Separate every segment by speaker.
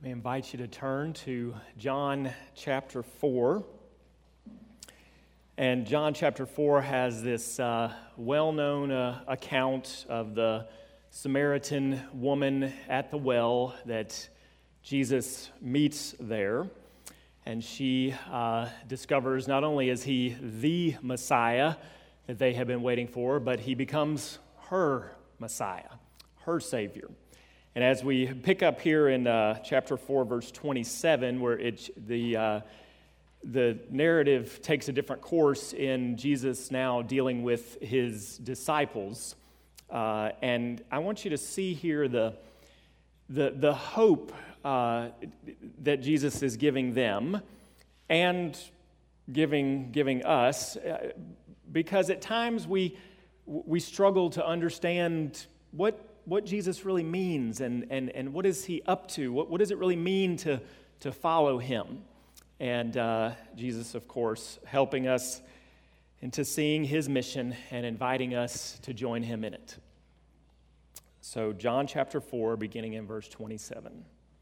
Speaker 1: I invite you to turn to John chapter 4. And John chapter 4 has this well-known account of the Samaritan woman at the well that Jesus meets there. And she discovers not only is he the Messiah that they have been waiting for, but he becomes her Messiah, her Savior. And as we pick up here in chapter 4, verse 27, where the narrative takes a different course in Jesus now dealing with his disciples. And I want you to see here the hope that Jesus is giving them and giving us, because at times we struggle to understand what Jesus really means and what is he up to? What does it really mean to follow him? And Jesus, of course, helping us into seeing his mission and inviting us to join him in it. So John chapter 4, beginning in verse 27.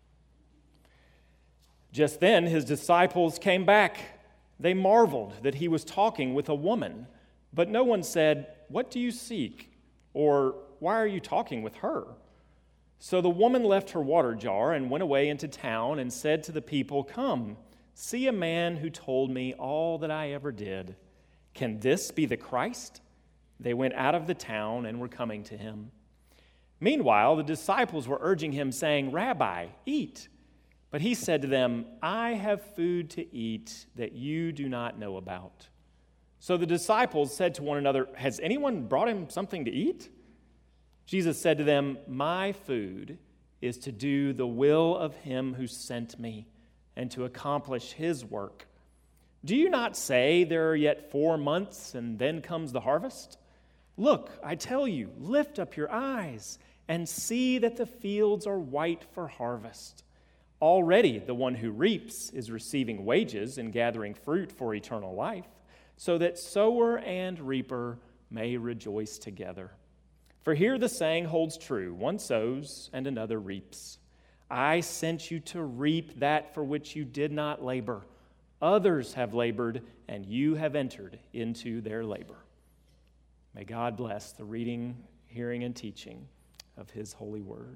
Speaker 1: Just then his disciples came back. They marveled that he was talking with a woman, but no one said, "What do you seek?" or "Why are you talking with her?" So the woman left her water jar and went away into town and said to the people, "Come, see a man who told me all that I ever did. Can this be the Christ?" They went out of the town and were coming to him. Meanwhile, the disciples were urging him, saying, "Rabbi, eat." But he said to them, "I have food to eat that you do not know about." So the disciples said to one another, "Has anyone brought him something to eat?" Jesus said to them, "My food is to do the will of him who sent me and to accomplish his work. Do you not say there are yet 4 months and then comes the harvest? Look, I tell you, lift up your eyes and see that the fields are white for harvest. Already the one who reaps is receiving wages and gathering fruit for eternal life, so that sower and reaper may rejoice together. For here the saying holds true, one sows and another reaps. I sent you to reap that for which you did not labor. Others have labored, and you have entered into their labor." May God bless the reading, hearing, and teaching of his holy word.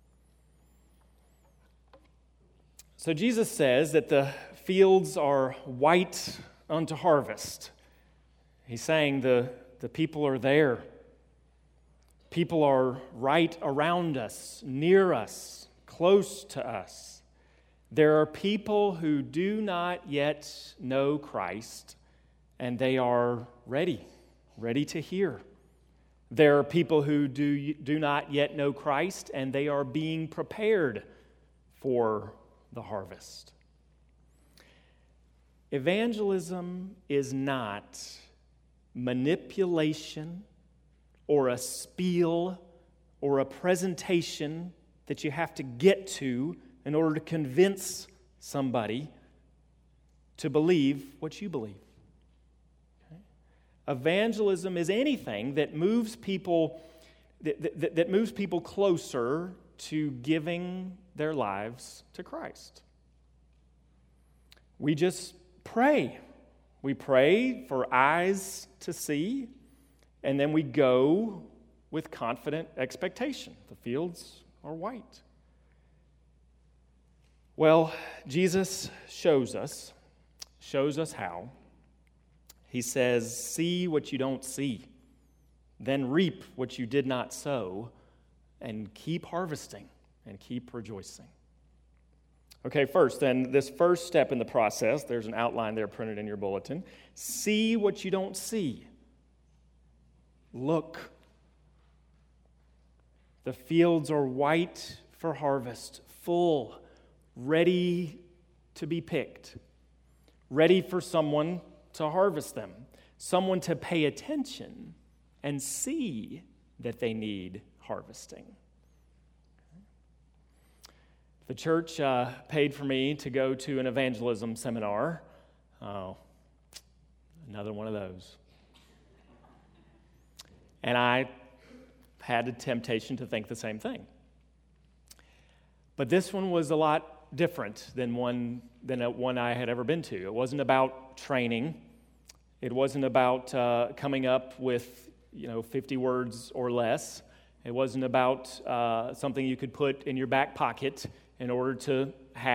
Speaker 1: So Jesus says that the fields are white unto harvest. He's saying the people are there. People are right around us, near us, close to us. There are people who do not yet know Christ, and they are ready to hear. There are people who do not yet know Christ, and they are being prepared for the harvest. Evangelism is not manipulation or a spiel or a presentation that you have to get to in order to convince somebody to believe what you believe. Okay? Evangelism is anything that moves people that moves people closer to giving their lives to Christ. We just pray. We pray for eyes to see, and then we go with confident expectation. The fields are white. Well, Jesus shows us how. He says, "See what you don't see, then reap what you did not sow, and keep harvesting and keep rejoicing." Okay, first, then, this first step in the process, there's an outline there printed in your bulletin. See what you don't see. Look. The fields are white for harvest, full, ready to be picked, ready for someone to harvest them, someone to pay attention and see that they need harvesting. The church paid for me to go to an evangelism seminar. Oh, another one of those. And I had a temptation to think the same thing. But this one was a lot different than one I had ever been to. It wasn't about training. It wasn't about coming up with 50 words or less. It wasn't about something you could put in your back pocket in order to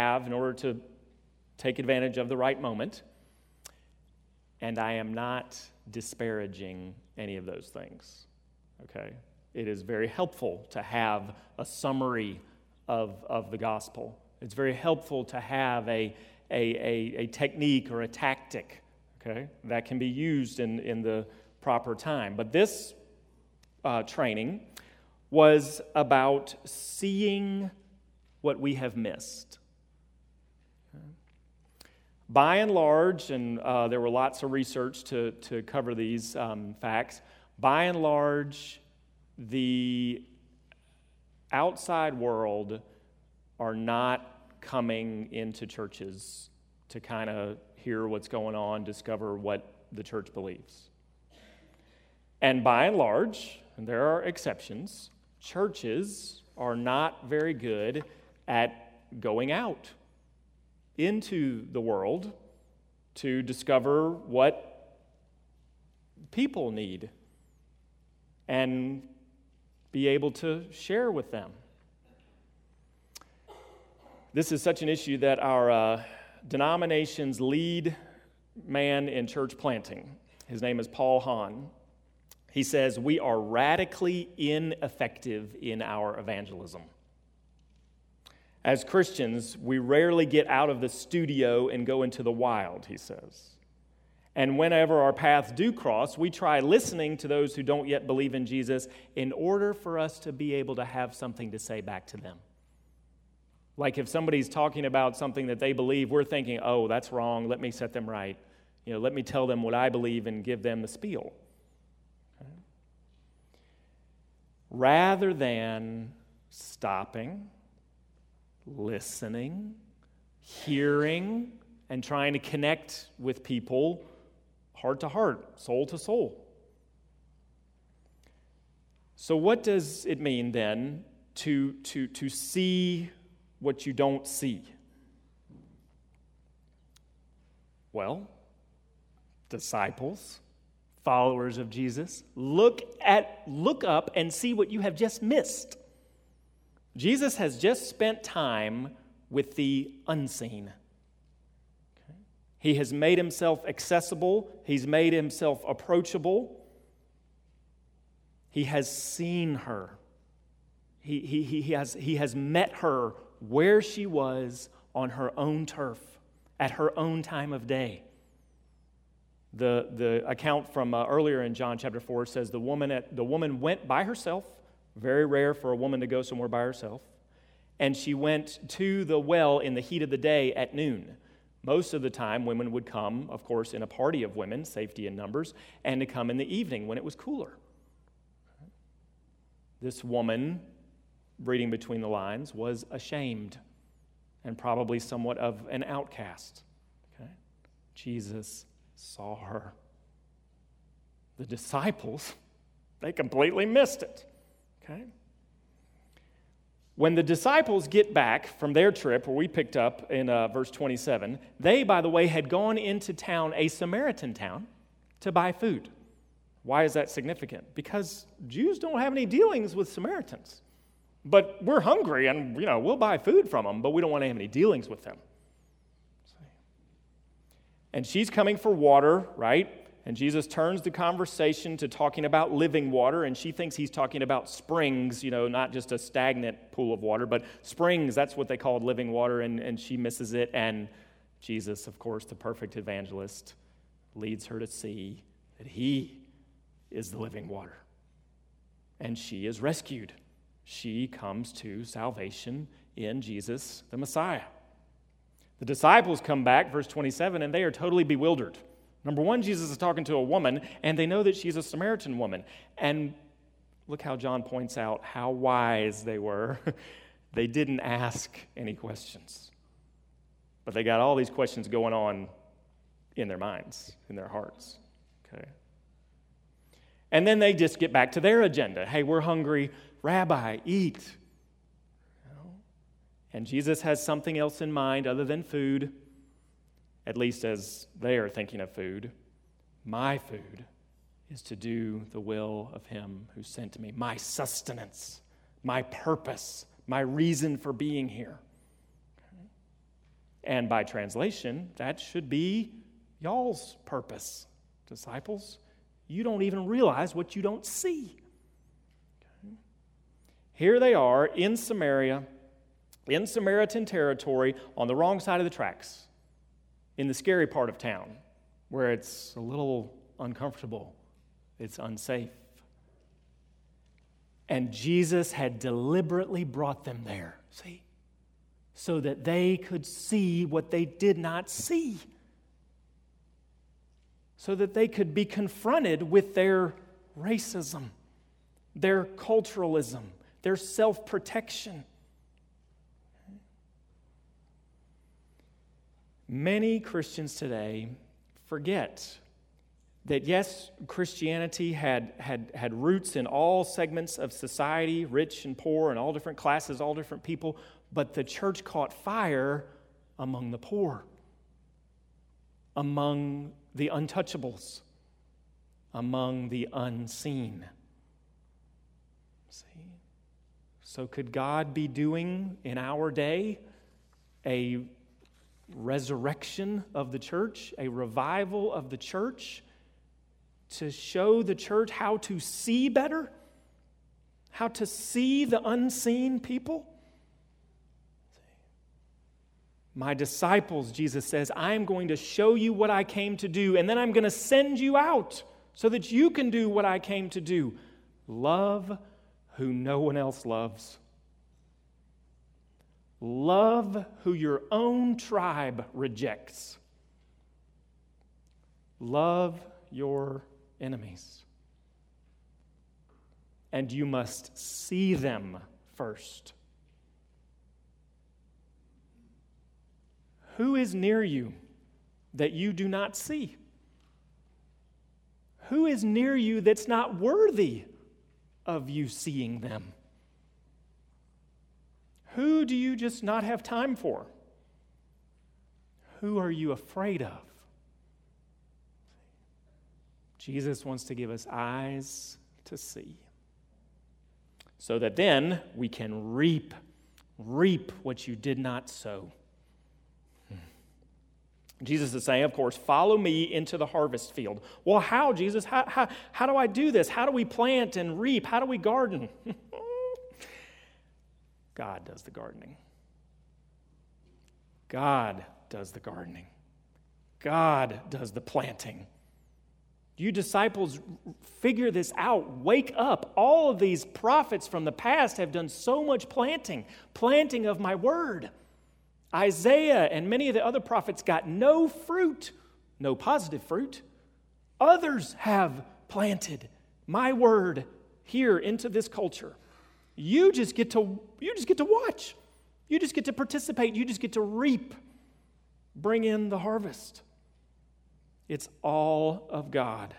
Speaker 1: take advantage of the right moment. And I am not disparaging any of those things, okay? It is very helpful to have a summary of the gospel. It's very helpful to have a technique or a tactic, okay, that can be used in the proper time. But this training was about seeing what we have missed. By and large, and there were lots of research to cover these facts, by and large, the outside world are not coming into churches to kind of hear what's going on, discover what the church believes. And by and large, and there are exceptions, churches are not very good at going out into the world to discover what people need and be able to share with them. This is such an issue that our denomination's lead man in church planting, his name is Paul Hahn, he says, "We are radically ineffective in our evangelism. As Christians, we rarely get out of the studio and go into the wild," he says. "And whenever our paths do cross, we try listening to those who don't yet believe in Jesus in order for us to be able to have something to say back to them. Like if somebody's talking about something that they believe, we're thinking, oh, that's wrong, let me set them right. Let me tell them what I believe and give them the spiel. Okay? Rather than stopping, listening, hearing, and trying to connect with people heart to heart, soul to soul. So what does it mean then to see what you don't see? Well, disciples, followers of Jesus, look up and see what you have just missed. Jesus has just spent time with the unseen. Okay? He has made himself accessible. He's made himself approachable. He has seen her. He has met her where she was on her own turf, at her own time of day. The account from earlier in John chapter 4 says the woman went by herself. Very rare for a woman to go somewhere by herself. And she went to the well in the heat of the day at noon. Most of the time, women would come, of course, in a party of women, safety in numbers, and to come in the evening when it was cooler. This woman, reading between the lines, was ashamed and probably somewhat of an outcast. Okay? Jesus saw her. The disciples, they completely missed it. Okay? When the disciples get back from their trip, where we picked up in verse 27, they, by the way, had gone into town, a Samaritan town, to buy food. Why is that significant? Because Jews don't have any dealings with Samaritans. But we're hungry and, we'll buy food from them, but we don't want to have any dealings with them. And she's coming for water, right? And Jesus turns the conversation to talking about living water, and she thinks he's talking about springs, not just a stagnant pool of water, but springs, that's what they called living water, and she misses it. And Jesus, of course, the perfect evangelist, leads her to see that he is the living water. And she is rescued. She comes to salvation in Jesus, the Messiah. The disciples come back, verse 27, and they are totally bewildered. Number one, Jesus is talking to a woman, and they know that she's a Samaritan woman. And look how John points out how wise they were. They didn't ask any questions. But they got all these questions going on in their minds, in their hearts. Okay. And then they just get back to their agenda. Hey, we're hungry. Rabbi, eat. And Jesus has something else in mind other than food, at least as they are thinking of food. My food is to do the will of him who sent me. My sustenance, my purpose, my reason for being here. And by translation, that should be y'all's purpose, disciples. You don't even realize what you don't see. Okay. Here they are in Samaria, in Samaritan territory, on the wrong side of the tracks, in the scary part of town, where it's a little uncomfortable, it's unsafe. And Jesus had deliberately brought them there, see, so that they could see what they did not see, so that they could be confronted with their racism, their culturalism, their self-protection. Many Christians today forget that, yes, Christianity had roots in all segments of society, rich and poor, and all different classes, all different people, but the church caught fire among the poor, among the untouchables, among the unseen. See? So could God be doing in our day a resurrection of the church, a revival of the church, to show the church how to see better, how to see the unseen people? My disciples, Jesus says, I'm going to show you what I came to do, and then I'm going to send you out so that you can do what I came to do. Love who no one else loves. Love who your own tribe rejects. Love your enemies. And you must see them first. Who is near you that you do not see? Who is near you that's not worthy of you seeing them? Who do you just not have time for? Who are you afraid of? Jesus wants to give us eyes to see, so that then we can reap what you did not sow. Jesus is saying, of course, follow me into the harvest field. Well, how, Jesus? How do I do this? How do we plant and reap? How do we garden? God does the gardening. God does the gardening. God does the planting. You disciples, figure this out. Wake up. All of these prophets from the past have done so much planting of my word. Isaiah and many of the other prophets got no fruit, no positive fruit. Others have planted my word here into this culture. You just get to watch. You just get to participate. You just get to reap. Bring in the harvest. It's all of God.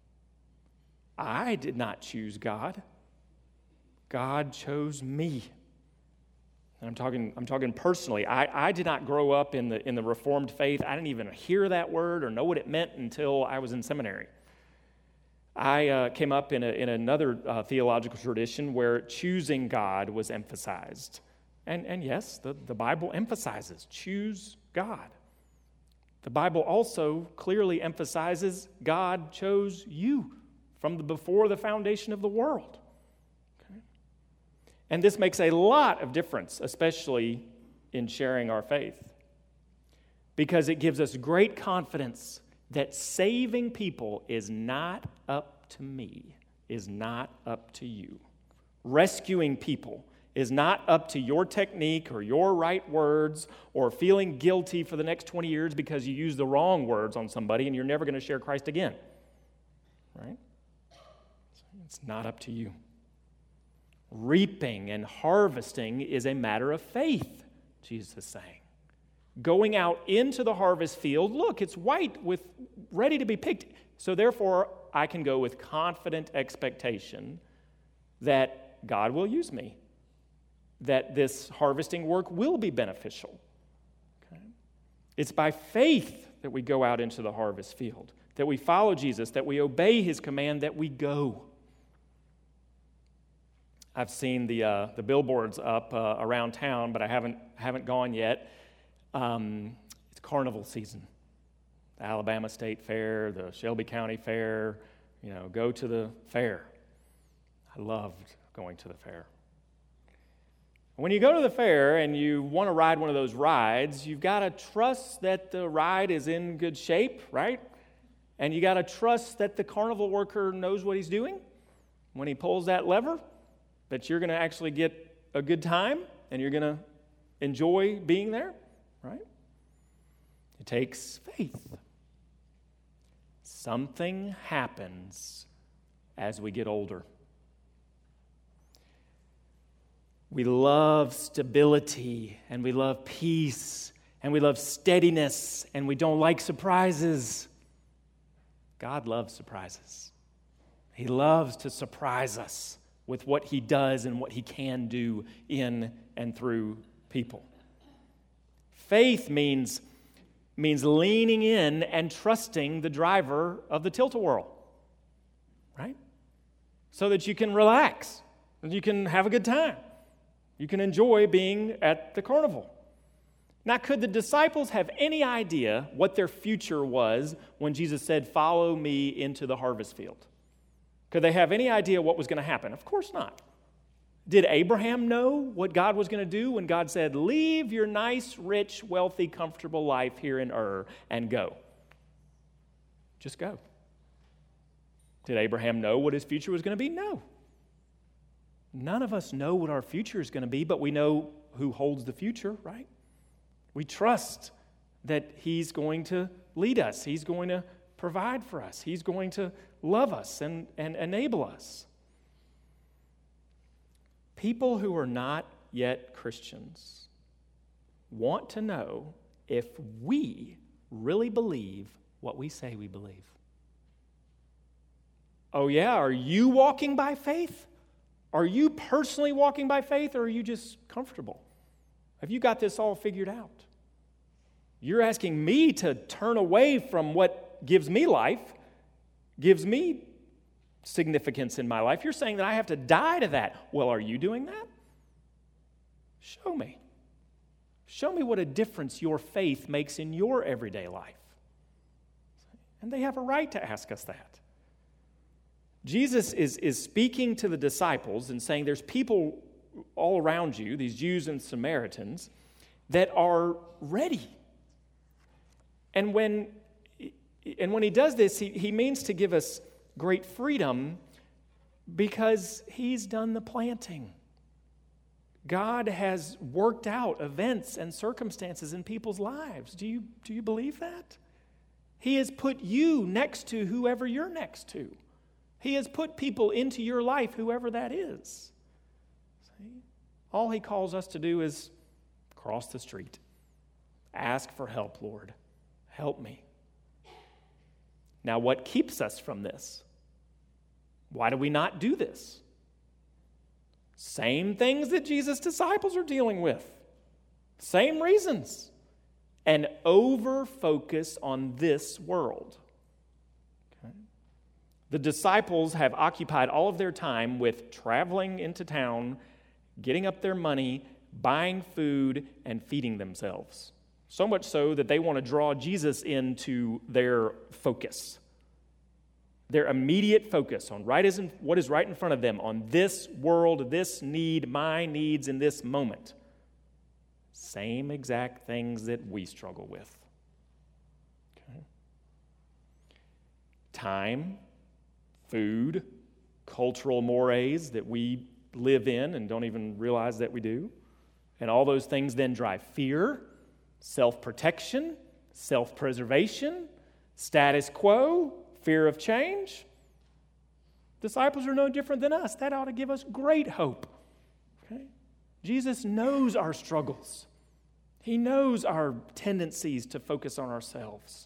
Speaker 1: I did not choose God. God chose me. And I'm talking personally. I did not grow up in the Reformed faith. I didn't even hear that word or know what it meant until I was in seminary. I came up in another theological tradition where choosing God was emphasized. And yes, the Bible emphasizes choose God. The Bible also clearly emphasizes God chose you from before the foundation of the world. Okay? And this makes a lot of difference, especially in sharing our faith, because it gives us great confidence that saving people is not up to me, is not up to you. Rescuing people is not up to your technique or your right words or feeling guilty for the next 20 years because you used the wrong words on somebody and you're never going to share Christ again. Right? It's not up to you. Reaping and harvesting is a matter of faith, Jesus is saying. Going out into the harvest field, look, it's white ready to be picked. So therefore, I can go with confident expectation that God will use me, that this harvesting work will be beneficial. Okay? It's by faith that we go out into the harvest field, that we follow Jesus, that we obey his command, that we go. I've seen the billboards up around town, but I haven't gone yet. It's carnival season. The Alabama State Fair, the Shelby County Fair, go to the fair. I loved going to the fair. When you go to the fair and you want to ride one of those rides, you've got to trust that the ride is in good shape, right? And you got to trust that the carnival worker knows what he's doing when he pulls that lever, that you're going to actually get a good time and you're going to enjoy being there, right? It takes faith. Something happens as we get older. We love stability, and we love peace, and we love steadiness, and we don't like surprises. God loves surprises. He loves to surprise us with what he does and what he can do in and through people. Faith means leaning in and trusting the driver of the tilt-a-whirl, right? So that you can relax, and you can have a good time. You can enjoy being at the carnival. Now, could the disciples have any idea what their future was when Jesus said, "Follow me into the harvest field"? Could they have any idea what was going to happen? Of course not. Did Abraham know what God was going to do when God said, "Leave your nice, rich, wealthy, comfortable life here in Ur and go"? Just go. Did Abraham know what his future was going to be? No. None of us know what our future is going to be, but we know who holds the future, right? We trust that he's going to lead us. He's going to provide for us. He's going to love us and enable us. People who are not yet Christians want to know if we really believe what we say we believe. Oh yeah, are you walking by faith? Are you personally walking by faith, or are you just comfortable? Have you got this all figured out? You're asking me to turn away from what gives me life, gives me significance in my life. You're saying that I have to die to that. Well, are you doing that? Show me. Show me what a difference your faith makes in your everyday life. And they have a right to ask us that. Jesus is speaking to the disciples and saying there's people all around you, these Jews and Samaritans, that are ready. And when he does this, he means to give us great freedom because he's done the planting. God has worked out events and circumstances in people's lives. Do you believe that? He has put you next to whoever you're next to. He has put people into your life, whoever that is. See? All he calls us to do is cross the street. Ask for help, Lord. Help me. Now, what keeps us from this? Why do we not do this? Same things that Jesus' disciples are dealing with. Same reasons. An over-focus on this world. Okay? The disciples have occupied all of their time with traveling into town, getting up their money, buying food, and feeding themselves. So much so that they want to draw Jesus into their focus. Their immediate focus on what is right in front of them, on this world, this need, my needs in this moment. Same exact things that we struggle with. Okay. Time, food, cultural mores that we live in and don't even realize that we do. And all those things then drive fear, self-protection, self-preservation, status quo, fear of change. Disciples are no different than us. That ought to give us great hope. Okay? Jesus knows our struggles. He knows our tendencies to focus on ourselves.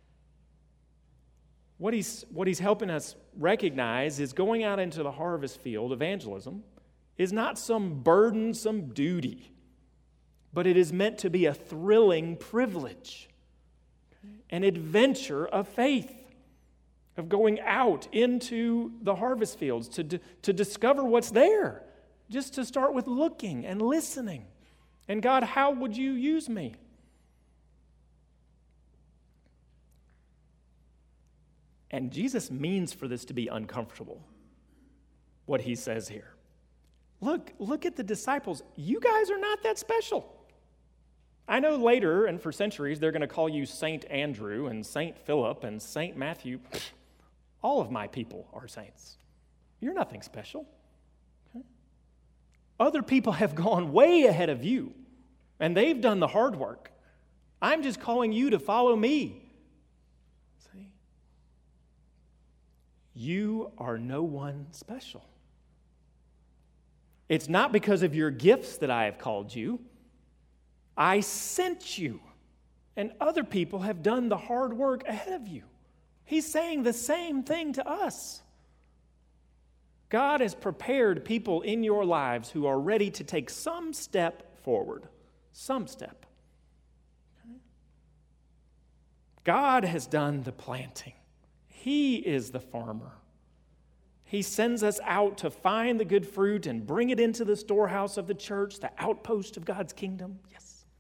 Speaker 1: What he's helping us recognize is going out into the harvest field, evangelism, is not some burdensome duty, but it is meant to be a thrilling privilege, an adventure of faith, of going out into the harvest fields to discover what's there, just to start with looking and listening. And God, how would you use me? And Jesus means for this to be uncomfortable, what he says here. Look at the disciples. You guys are not that special. I know later, and for centuries, they're going to call you Saint Andrew and Saint Philip and Saint Matthew. All of my people are saints. You're nothing special. Okay? Other people have gone way ahead of you, and they've done the hard work. I'm just calling you to follow me. See? You are no one special. It's not because of your gifts that I have called you. I sent you, and other people have done the hard work ahead of you. He's saying the same thing to us. God has prepared people in your lives who are ready to take some step forward. Some step. Okay? God has done the planting. He is the farmer. He sends us out to find the good fruit and bring it into the storehouse of the church, the outpost of God's kingdom. Yes.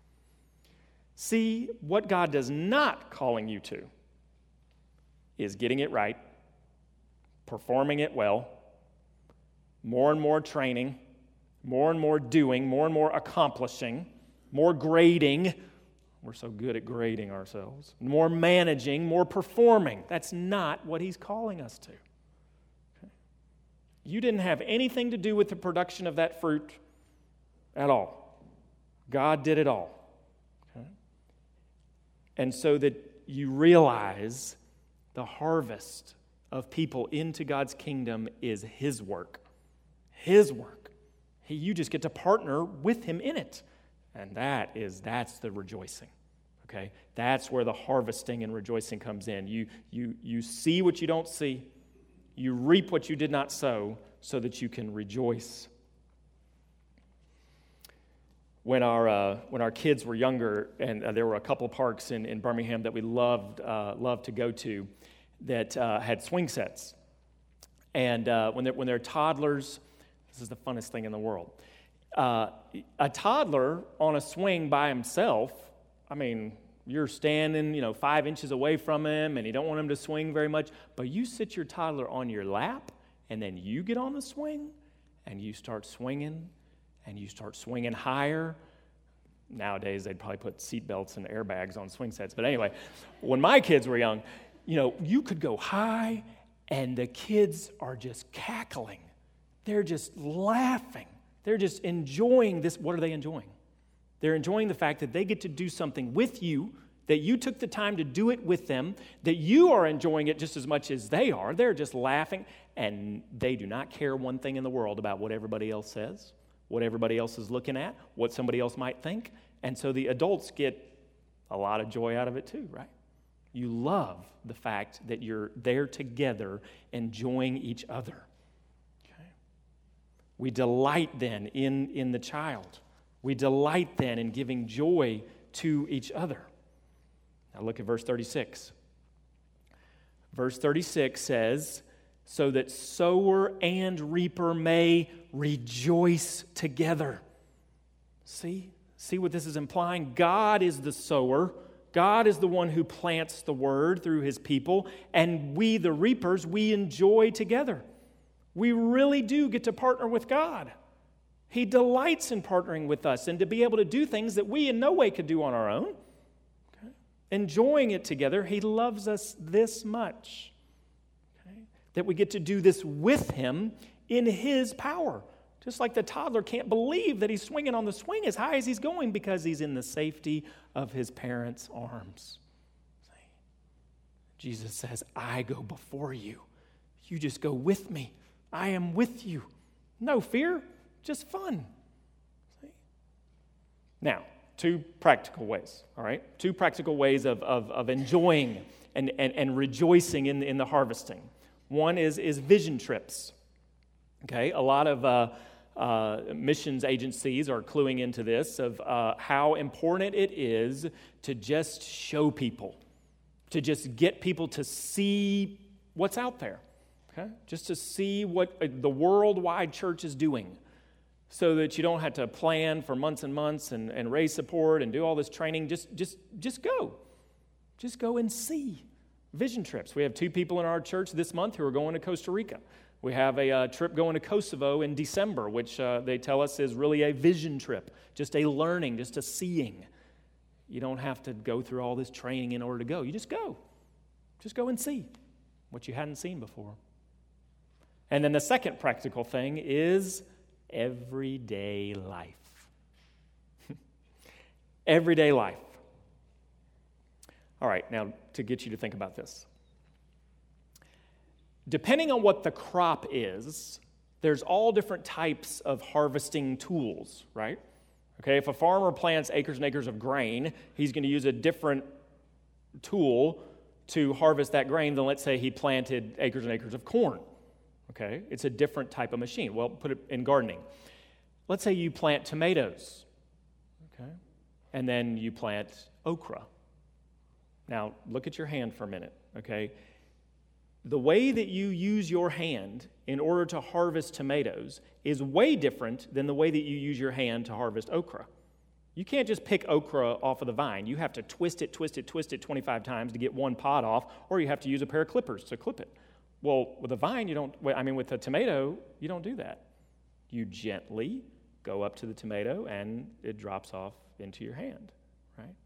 Speaker 1: See, what God is not calling you to is getting it right, performing it well, more and more training, more and more doing, more and more accomplishing, more grading. We're so good at grading ourselves. More managing, more performing. That's not what he's calling us to. Okay? You didn't have anything to do with the production of that fruit at all. God did it all. Okay? And so that you realize the harvest of people into God's kingdom is his work. His work. You just get to partner with him in it. And that's the rejoicing. Okay? That's where the harvesting and rejoicing comes in. You see what you don't see. You reap what you did not sow so that you can rejoice. When our kids were younger, and there were a couple of parks in Birmingham that we loved to go to that had swing sets. And when they're toddlers, this is the funnest thing in the world. A toddler on a swing by himself, I mean, you're standing, 5 inches away from him, and you don't want him to swing very much, but you sit your toddler on your lap, and then you get on the swing, and you start swinging, and you start swinging higher. Nowadays, they'd probably put seatbelts and airbags on swing sets. But anyway, when my kids were young, you could go high, and the kids are just cackling. They're just laughing. They're just enjoying this. What are they enjoying? They're enjoying the fact that they get to do something with you, that you took the time to do it with them, that you are enjoying it just as much as they are. They're just laughing, and they do not care one thing in the world about what everybody else says, what everybody else is looking at, what somebody else might think. And so the adults get a lot of joy out of it too, right? You love the fact that you're there together enjoying each other. Okay? We delight then in the child. We delight then in giving joy to each other. Now look at verse 36. Verse 36 says, so that sower and reaper may rejoice together. See what this is implying? God is the sower. God is the one who plants the word through his people, and we, the reapers, we enjoy together. We really do get to partner with God. He delights in partnering with us and to be able to do things that we in no way could do on our own. Okay? Enjoying it together, he loves us this much. Okay? That we get to do this with him in his power. Just like the toddler can't believe that he's swinging on the swing as high as he's going because he's in the safety of his parents' arms. See? Jesus says, I go before you. You just go with me. I am with you. No fear, just fun. See? Now, 2 practical ways, all right? 2 practical ways of enjoying and rejoicing in the harvesting. One is vision trips. Okay, a lot of missions agencies are cluing into this of how important it is to just show people, to just get people to see what's out there, okay? Just to see what the worldwide church is doing so that you don't have to plan for months and months and raise support and do all this training. Just go. Just go and see. Vision trips. We have 2 people in our church this month who are going to Costa Rica. We have a trip going to Kosovo in December, which they tell us is really a vision trip, just a learning, just a seeing. You don't have to go through all this training in order to go. You just go. Just go and see what you hadn't seen before. And then the second practical thing is everyday life. Everyday life. All right, now to get you to think about this. Depending on what the crop is, there's all different types of harvesting tools, right? Okay, if a farmer plants acres and acres of grain, he's going to use a different tool to harvest that grain than, let's say, he planted acres and acres of corn. Okay, it's a different type of machine. Well, put it in gardening. Let's say you plant tomatoes, okay, and then you plant okra. Now, look at your hand for a minute, okay? The way that you use your hand in order to harvest tomatoes is way different than the way that you use your hand to harvest okra. You can't just pick okra off of the vine. You have to twist it 25 times to get one pod off, or you have to use a pair of clippers to clip it. Well, with a vine, with a tomato, you don't do that. You gently go up to the tomato and it drops off into your hand, right?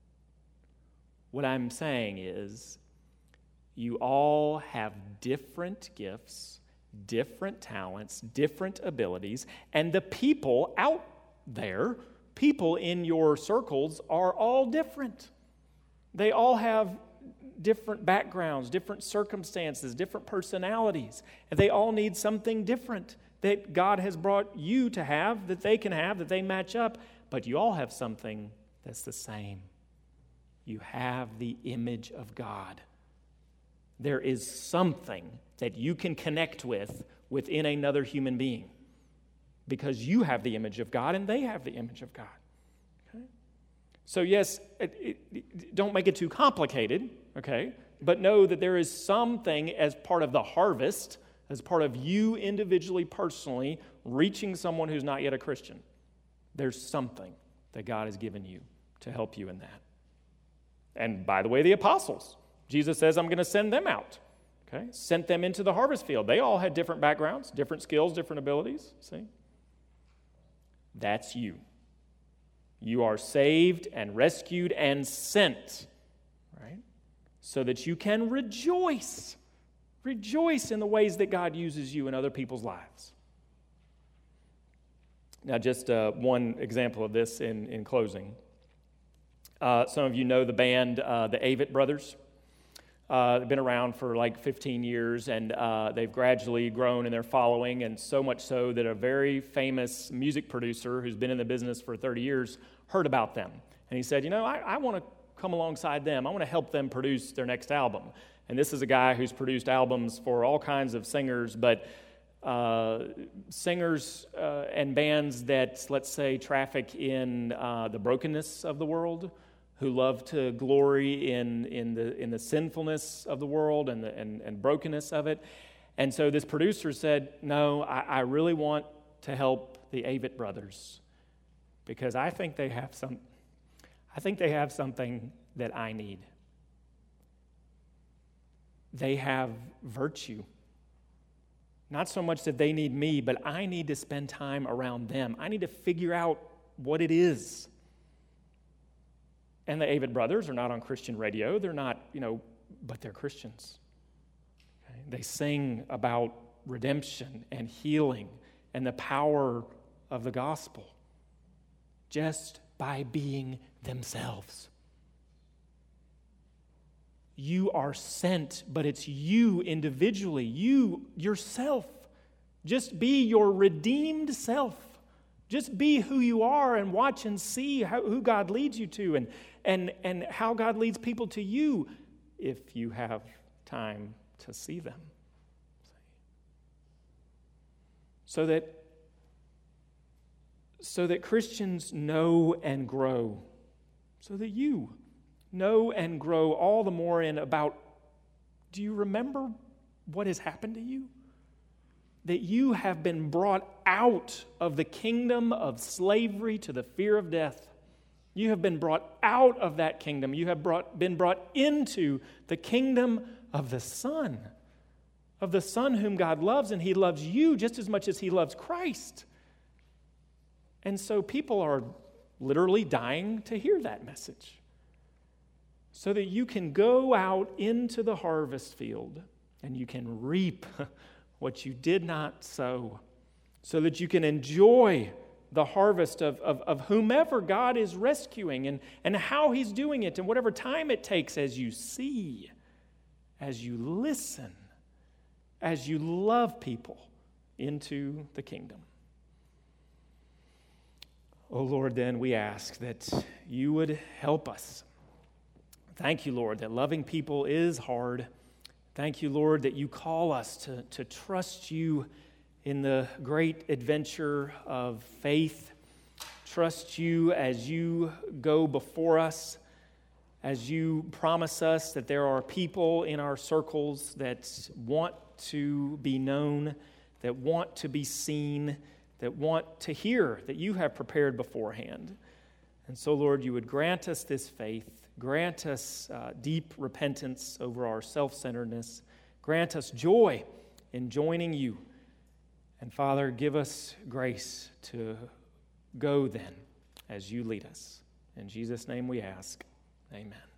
Speaker 1: What I'm saying is, you all have different gifts, different talents, different abilities, and the people out there, people in your circles, are all different. They all have different backgrounds, different circumstances, different personalities, and they all need something different that God has brought you to have, that they can have, that they match up, but you all have something that's the same. You have the image of God. There is something that you can connect with within another human being because you have the image of God and they have the image of God. Okay? So yes, don't make it too complicated, okay? But know that there is something as part of the harvest, as part of you individually, personally, reaching someone who's not yet a Christian. There's something that God has given you to help you in that. And by the way, the apostles, Jesus says, I'm going to send them out. Okay? Sent them into the harvest field. They all had different backgrounds, different skills, different abilities. See? That's you. You are saved and rescued and sent, right? So that you can rejoice. Rejoice in the ways that God uses you in other people's lives. Now, just one example of this in closing. Some of you know the band, the Avett Brothers. They've been around for like 15 years, and they've gradually grown in their following, and so much so that a very famous music producer who's been in the business for 30 years heard about them. And he said, I want to come alongside them. I want to help them produce their next album. And this is a guy who's produced albums for all kinds of singers, but singers and bands that, let's say, traffic in the brokenness of the world, who love to glory in the sinfulness of the world and brokenness of it. And so this producer said, no, I really want to help the Avett Brothers because I think they have something that I need. They have virtue. Not so much that they need me, but I need to spend time around them. I need to figure out what it is. And the Avett Brothers are not on Christian radio. They're not, but they're Christians. Okay? They sing about redemption and healing and the power of the gospel just by being themselves. You are sent, but it's you individually, you yourself. Just be your redeemed self. Just be who you are and watch and see who God leads you to and how God leads people to you if you have time to see them. So that so that Christians know and grow, so that you know and grow all the more in about, do you remember what has happened to you? That you have been brought out of the kingdom of slavery to the fear of death. You have been brought out of that kingdom. You have been brought into the kingdom of the Son whom God loves, and He loves you just as much as He loves Christ. And so people are literally dying to hear that message, so that you can go out into the harvest field and you can reap what you did not sow, so that you can enjoy the harvest of whomever God is rescuing and how He's doing it, and whatever time it takes, as you see, as you listen, as you love people into the kingdom. Oh Lord, then we ask that you would help us. Thank you, Lord, that loving people is hard. Thank you, Lord, that you call us to trust you in the great adventure of faith. Trust you as you go before us, as you promise us that there are people in our circles that want to be known, that want to be seen, that want to hear that you have prepared beforehand. And so, Lord, you would grant us this faith, grant us deep repentance over our self-centeredness, grant us joy in joining you. And Father, give us grace to go then as you lead us. In Jesus' name we ask, amen.